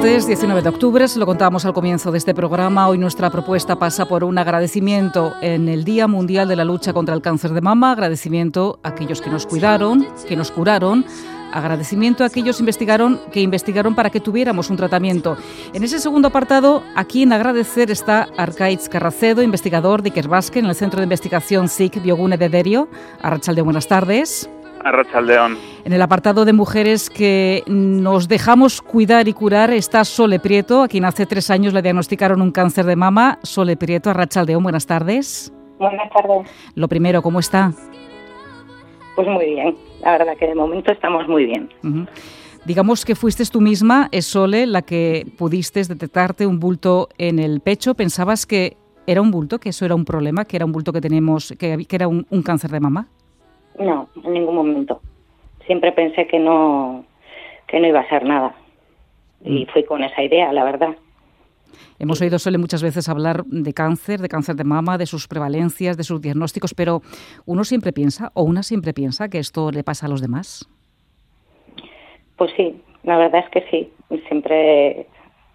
martes 19 de octubre, se lo contábamos al comienzo de este programa. Hoy nuestra propuesta pasa por un agradecimiento en el Día Mundial de la Lucha contra el Cáncer de Mama, agradecimiento a aquellos que nos cuidaron, que nos curaron, agradecimiento a aquellos que investigaron para que tuviéramos un tratamiento. En ese segundo apartado, aquí en agradecer está Arkaitz Carracedo, investigador de Ikerbasque en el Centro de Investigación SIC Biogune de Derio. Arratsaldeon, buenas tardes. Arratsaldeon. En el apartado de mujeres que nos dejamos cuidar y curar está Sole Prieto, a quien hace 3 años le diagnosticaron un cáncer de mama. Sole Prieto, Arratsaldeon, buenas tardes. Buenas tardes. Lo primero, ¿cómo está? Pues muy bien, la verdad que de momento estamos muy bien. Uh-huh. Digamos que fuiste tú misma, Sole, la que pudiste detectarte un bulto en el pecho. ¿Pensabas que era un bulto, que eso era un problema, que era un bulto que tenemos, que era un cáncer de mama? No, en ningún momento. Siempre pensé que no iba a ser nada. Y fui con esa idea, la verdad. Hemos oído, Sole, muchas veces hablar de cáncer de mama, de sus prevalencias, de sus diagnósticos, pero uno siempre piensa, o una siempre piensa, que esto le pasa a los demás. Pues sí, la verdad es que sí. Siempre,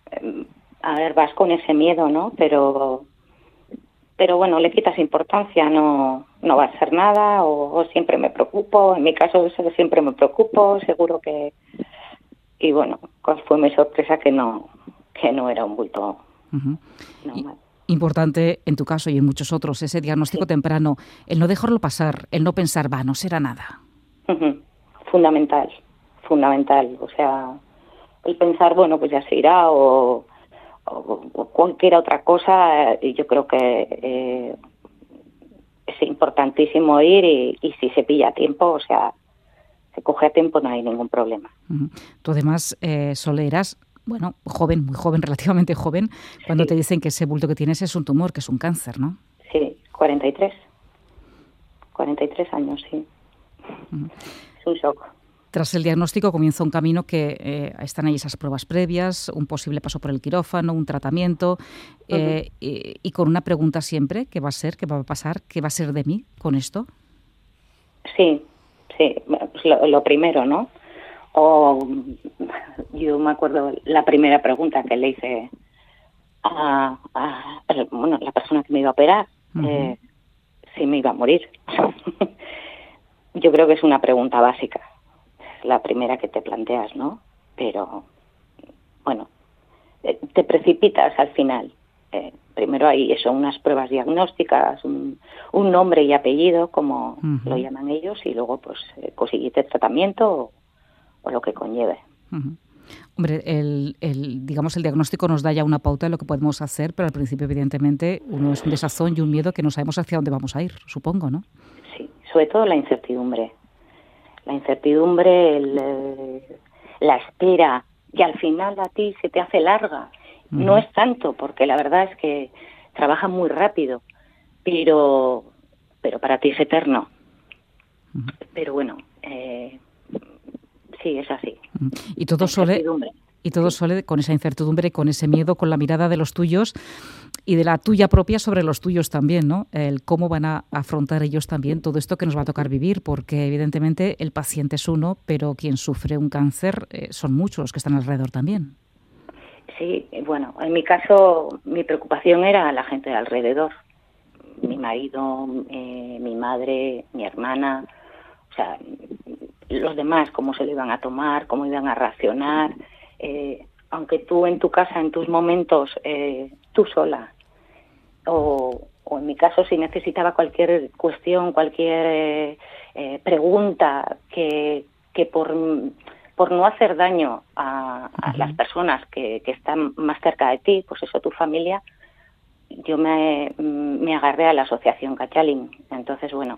vas con ese miedo, ¿no? Pero bueno, le quitas importancia, no va a ser nada, o siempre me preocupo. En mi caso, siempre me preocupo, seguro que... Y bueno, pues fue mi sorpresa que no era un bulto. Uh-huh. Importante en tu caso y en muchos otros, ese diagnóstico temprano, el no dejarlo pasar, el no pensar, no será nada. Uh-huh. Fundamental. O sea, el pensar, bueno, pues ya se irá, o cualquier otra cosa, yo creo que es importantísimo ir y si se pilla a tiempo, o sea, se coge a tiempo, no hay ningún problema. Uh-huh. Tú además, Sole, eras, joven, muy joven, relativamente joven, cuando te dicen que ese bulto que tienes es un tumor, que es un cáncer, ¿no? Sí, 43 años, sí. Uh-huh. Es un shock. Tras el diagnóstico comienza un camino que están ahí esas pruebas previas, un posible paso por el quirófano, un tratamiento, uh-huh. y con una pregunta siempre, ¿qué va a ser? ¿Qué va a pasar? ¿Qué va a ser de mí con esto? Sí, lo primero, ¿no? Yo me acuerdo la primera pregunta que le hice a la persona que me iba a operar, uh-huh. Si me iba a morir. Yo creo que es una pregunta básica. La primera que te planteas, ¿no? Pero, bueno, te precipitas al final. Primero hay unas pruebas diagnósticas, un nombre y apellido, como uh-huh. lo llaman ellos, y luego, pues, conseguirte tratamiento o lo que conlleve. Uh-huh. Hombre, el diagnóstico nos da ya una pauta de lo que podemos hacer, pero al principio, evidentemente, uno es un desazón y un miedo que no sabemos hacia dónde vamos a ir, supongo, ¿no? Sí, sobre todo la incertidumbre. La espera, y al final a ti se te hace larga. Uh-huh. No es tanto, porque la verdad es que trabaja muy rápido, pero para ti es eterno. Uh-huh. Pero bueno, sí, es así. Uh-huh. Y todo Sole con esa incertidumbre, con ese miedo, con la mirada de los tuyos y de la tuya propia sobre los tuyos también, ¿no? El cómo van a afrontar ellos también todo esto que nos va a tocar vivir, porque evidentemente el paciente es uno, pero quien sufre un cáncer son muchos los que están alrededor también. Sí, bueno, en mi caso mi preocupación era la gente de alrededor, mi marido, mi madre, mi hermana, o sea, los demás, cómo se lo iban a tomar, cómo iban a reaccionar. Aunque tú en tu casa, en tus momentos, tú sola, o en mi caso si necesitaba cualquier cuestión, cualquier pregunta que por no hacer daño a uh-huh. las personas que están más cerca de ti, pues eso, tu familia, yo me agarré a la asociación Cachalin. Entonces, bueno,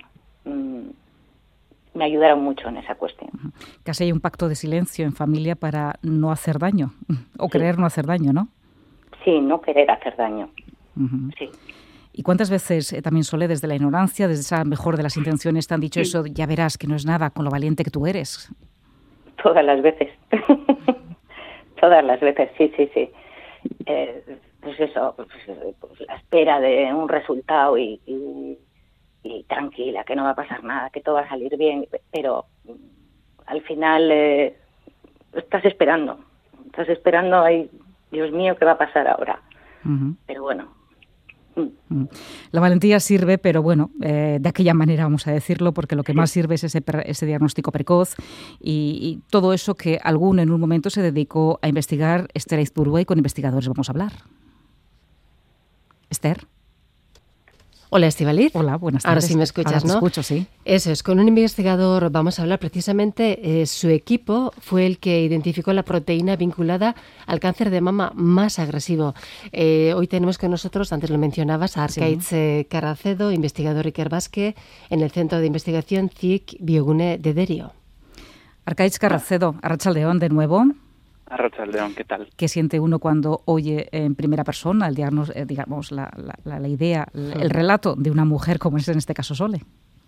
me ayudaron mucho en esa cuestión. Uh-huh. Casi hay un pacto de silencio en familia para no hacer daño, o querer no hacer daño, ¿no? Sí, no querer hacer daño. Uh-huh. Sí. ¿Y cuántas veces también, Sole, desde la ignorancia, desde esa mejor de las intenciones, te han dicho eso, ya verás que no es nada, con lo valiente que tú eres? Todas las veces. Todas las veces, sí. Pues eso, pues la espera de un resultado y tranquila, que no va a pasar nada, que todo va a salir bien, pero al final estás esperando, ahí Dios mío, ¿qué va a pasar ahora? Pero bueno. La valentía sirve, pero bueno, de aquella manera vamos a decirlo, porque lo que más sirve es ese diagnóstico precoz y todo eso que alguno en un momento se dedicó a investigar. Esther Aizpurua, y con investigadores vamos a hablar. Esther. Hola, Estíbaliz. Hola, buenas tardes. Ahora sí me escuchas, Ahora te ¿no? escucho, sí. Eso es, con un investigador vamos a hablar precisamente. Su equipo fue el que identificó la proteína vinculada al cáncer de mama más agresivo. Hoy tenemos con nosotros, antes lo mencionabas, a Arkaitz Carracedo, investigador ikerbasque en el Centro de Investigación CIC Biogune de Derio. Arkaitz Carracedo, arratsaldeon de nuevo. Arratsaldeon, ¿qué tal? ¿Qué siente uno cuando oye en primera persona el digamos, la idea, el relato de una mujer como es en este caso Sole?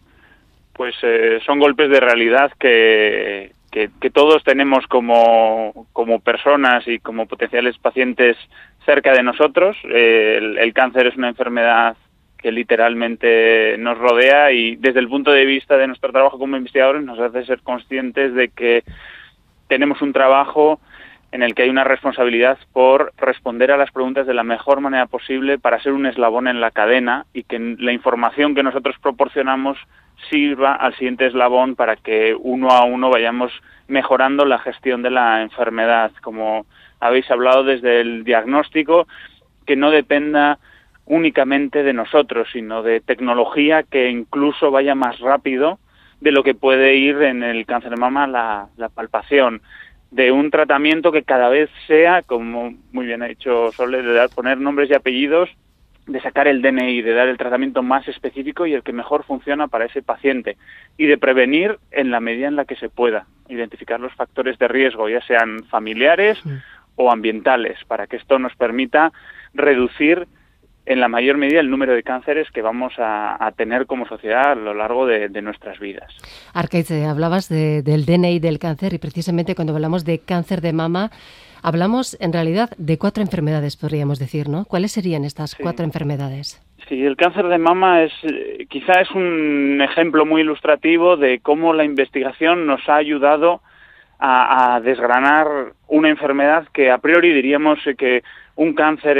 Pues son golpes de realidad que todos tenemos como personas y como potenciales pacientes cerca de nosotros. El cáncer es una enfermedad que literalmente nos rodea y desde el punto de vista de nuestro trabajo como investigadores nos hace ser conscientes de que tenemos un trabajo en el que hay una responsabilidad por responder a las preguntas de la mejor manera posible para ser un eslabón en la cadena y que la información que nosotros proporcionamos sirva al siguiente eslabón para que uno a uno vayamos mejorando la gestión de la enfermedad. Como habéis hablado desde el diagnóstico, que no dependa únicamente de nosotros, sino de tecnología que incluso vaya más rápido de lo que puede ir en el cáncer de mama la palpación, de un tratamiento que cada vez sea, como muy bien ha dicho Sole, de poner nombres y apellidos, de sacar el DNI, de dar el tratamiento más específico y el que mejor funciona para ese paciente, y de prevenir en la medida en la que se pueda, identificar los factores de riesgo, ya sean familiares o ambientales, para que esto nos permita reducir en la mayor medida el número de cánceres que vamos a tener como sociedad a lo largo de nuestras vidas. Arkaitz, hablabas del DNI del cáncer y precisamente cuando hablamos de cáncer de mama hablamos en realidad de 4 enfermedades, podríamos decir, ¿no? ¿Cuáles serían estas 4 enfermedades? Sí, el cáncer de mama quizá es un ejemplo muy ilustrativo de cómo la investigación nos ha ayudado a desgranar una enfermedad que a priori diríamos que un cáncer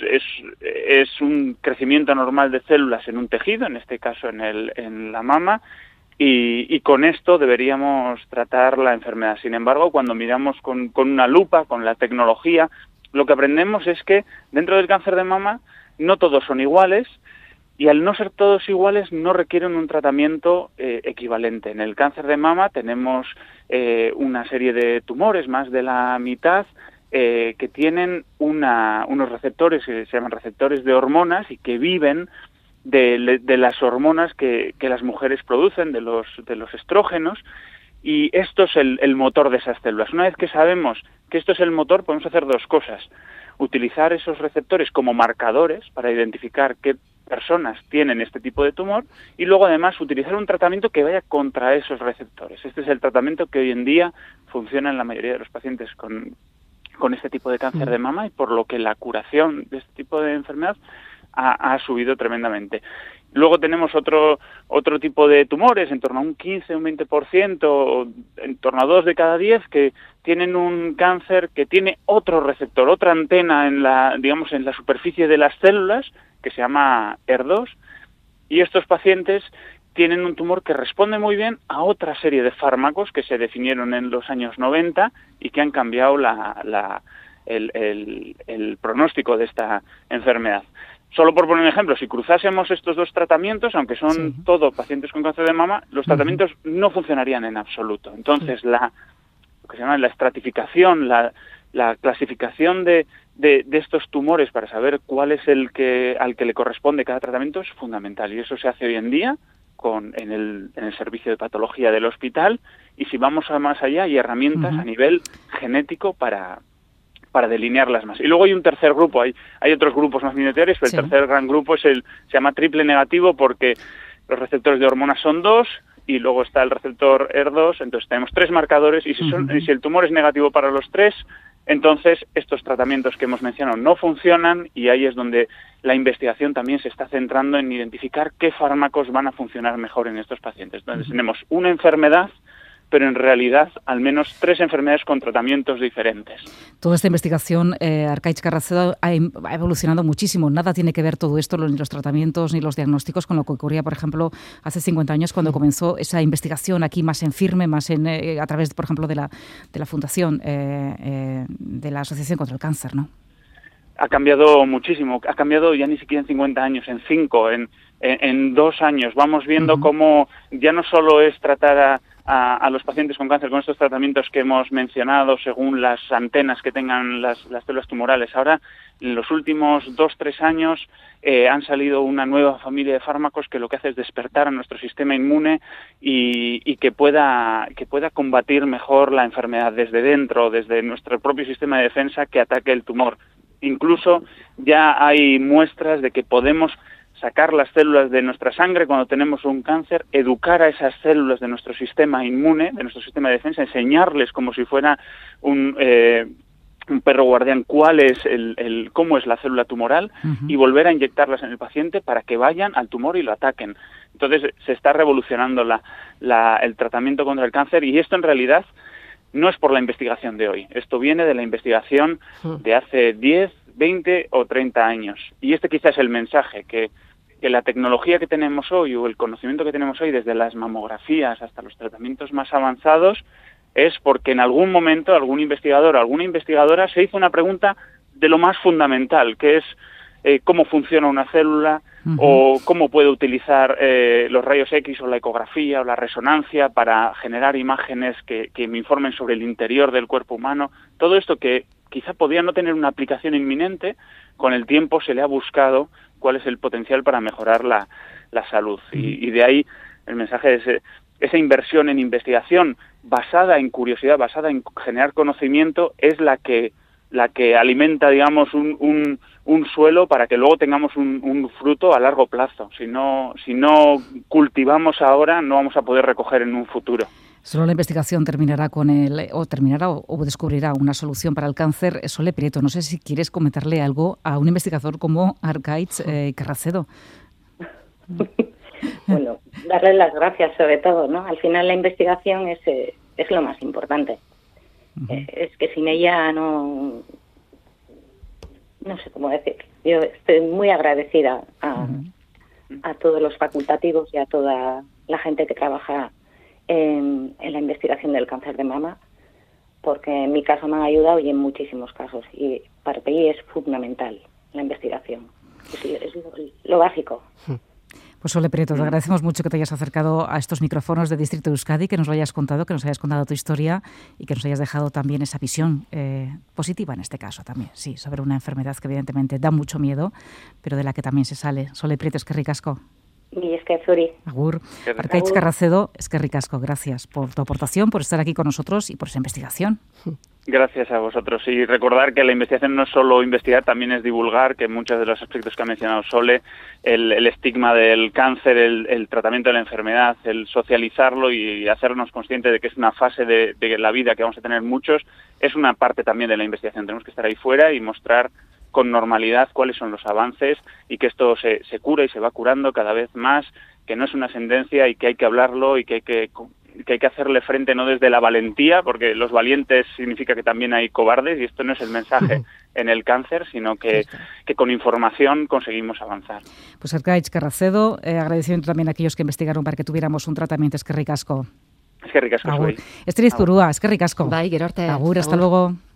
es un crecimiento normal de células en un tejido, en este caso en la mama, y con esto deberíamos tratar la enfermedad. Sin embargo, cuando miramos con una lupa, con la tecnología, lo que aprendemos es que dentro del cáncer de mama no todos son iguales, y al no ser todos iguales no requieren un tratamiento equivalente. En el cáncer de mama tenemos una serie de tumores, más de la mitad, que tienen unos receptores que se llaman receptores de hormonas y que viven de las hormonas que las mujeres producen, de los estrógenos, y esto es el motor de esas células. Una vez que sabemos que esto es el motor, podemos hacer 2 cosas. Utilizar esos receptores como marcadores para identificar qué personas tienen este tipo de tumor y luego además utilizar un tratamiento que vaya contra esos receptores. Este es el tratamiento que hoy en día funciona en la mayoría de los pacientes con este tipo de cáncer de mama y por lo que la curación de este tipo de enfermedad ha subido tremendamente. Luego tenemos otro tipo de tumores, en torno a un 15, un 20%, en torno a 2 de cada 10 que tienen un cáncer que tiene otro receptor, otra antena en la superficie de las células, que se llama HER2, y estos pacientes tienen un tumor que responde muy bien a otra serie de fármacos que se definieron en los años 90 y que han cambiado el pronóstico de esta enfermedad. Solo por poner un ejemplo, si cruzásemos estos 2 tratamientos, aunque son todo pacientes con cáncer de mama, los tratamientos no funcionarían en absoluto. Entonces, lo que se llama la estratificación, la clasificación de estos tumores para saber cuál es al que le corresponde cada tratamiento es fundamental. Y eso se hace hoy en día en el servicio de patología del hospital. Y si vamos más allá, hay herramientas a nivel genético para delinearlas más. Y luego hay un tercer grupo, hay otros grupos más minoritarios, pero el tercer gran grupo se llama triple negativo porque los receptores de hormonas son 2 y luego está el receptor HER2, entonces tenemos 3 marcadores y si el tumor es negativo para los 3, entonces estos tratamientos que hemos mencionado no funcionan y ahí es donde la investigación también se está centrando en identificar qué fármacos van a funcionar mejor en estos pacientes. Entonces tenemos una enfermedad pero en realidad al menos 3 enfermedades con tratamientos diferentes. Toda esta investigación, Arkaitz Carracedo, ha evolucionado muchísimo. Nada tiene que ver todo esto, ni los tratamientos ni los diagnósticos, con lo que ocurría, por ejemplo, hace 50 años cuando comenzó esa investigación aquí más en firme, más a través, por ejemplo, de la Fundación, de la Asociación contra el Cáncer, ¿no? Ha cambiado muchísimo, ha cambiado ya ni siquiera en 50 años, en 5, en 2 años. Vamos viendo cómo ya no solo es tratar a los pacientes con cáncer con estos tratamientos que hemos mencionado según las antenas que tengan las células tumorales. Ahora, en los últimos 2-3 años, han salido una nueva familia de fármacos que lo que hace es despertar a nuestro sistema inmune y que pueda combatir mejor la enfermedad desde dentro, desde nuestro propio sistema de defensa que ataque el tumor. Incluso ya hay muestras de que podemos sacar las células de nuestra sangre cuando tenemos un cáncer, educar a esas células de nuestro sistema inmune, de nuestro sistema de defensa, enseñarles como si fuera un perro guardián cuál es cómo es la célula tumoral y volver a inyectarlas en el paciente para que vayan al tumor y lo ataquen. Entonces se está revolucionando el tratamiento contra el cáncer, y esto en realidad no es por la investigación de hoy. Esto viene de la investigación de hace 10, 20 o 30 años. Y este quizás es el mensaje, que la tecnología que tenemos hoy o el conocimiento que tenemos hoy, desde las mamografías hasta los tratamientos más avanzados, es porque en algún momento algún investigador o alguna investigadora se hizo una pregunta de lo más fundamental, que es cómo funciona una célula o cómo puede utilizar los rayos X o la ecografía o la resonancia para generar imágenes que me informen sobre el interior del cuerpo humano. Todo esto que quizá podía no tener una aplicación inminente, con el tiempo se le ha buscado cuál es el potencial para mejorar la salud. Y de ahí el mensaje es esa inversión en investigación basada en curiosidad, basada en generar conocimiento, es la que alimenta, digamos, un suelo para que luego tengamos un fruto a largo plazo. Si no cultivamos ahora, no vamos a poder recoger en un futuro. Solo la investigación terminará o descubrirá una solución para el cáncer. Sole Prieto, no sé si quieres comentarle algo a un investigador como Arkaitz Carracedo. Bueno, darle las gracias sobre todo, ¿no? Al final la investigación es lo más importante. Es que sin ella no sé cómo decir. Yo estoy muy agradecida a todos los facultativos y a toda la gente que trabaja en la investigación del cáncer de mama, porque en mi caso me han ayudado y en muchísimos casos, y para mí es fundamental la investigación, es lo básico. Pues Sole Prieto, te agradecemos mucho que te hayas acercado a estos micrófonos de Distrito de Euskadi, que nos lo hayas contado, que nos hayas contado tu historia y que nos hayas dejado también esa visión positiva en este caso también, sí, sobre una enfermedad que evidentemente da mucho miedo, pero de la que también se sale. Sole Prieto, eskerrik asko. Y es que Zuri. Agur. Arkaitz Carracedo, eskerrik asko. Gracias por tu aportación, por estar aquí con nosotros y por esa investigación. Gracias a vosotros. Y recordar que la investigación no es solo investigar, también es divulgar, que muchos de los aspectos que ha mencionado Sole, el estigma del cáncer, el tratamiento de la enfermedad, el socializarlo y hacernos conscientes de que es una fase de la vida que vamos a tener muchos, es una parte también de la investigación. Tenemos que estar ahí fuera y mostrar con normalidad cuáles son los avances y que esto se cura y se va curando cada vez más, que no es una sentencia y que hay que hablarlo y que hay que hacerle frente no desde la valentía, porque los valientes significa que también hay cobardes, y esto no es el mensaje en el cáncer, sino que con información conseguimos avanzar. Pues Arkaitz Carracedo, agradecimiento también a aquellos que investigaron para que tuviéramos un tratamiento. Eskerrik asko. Eskerrik asko. Agur. Esther Izpurua, eskerrik asko. Bai, gero arte. Agur, hasta luego.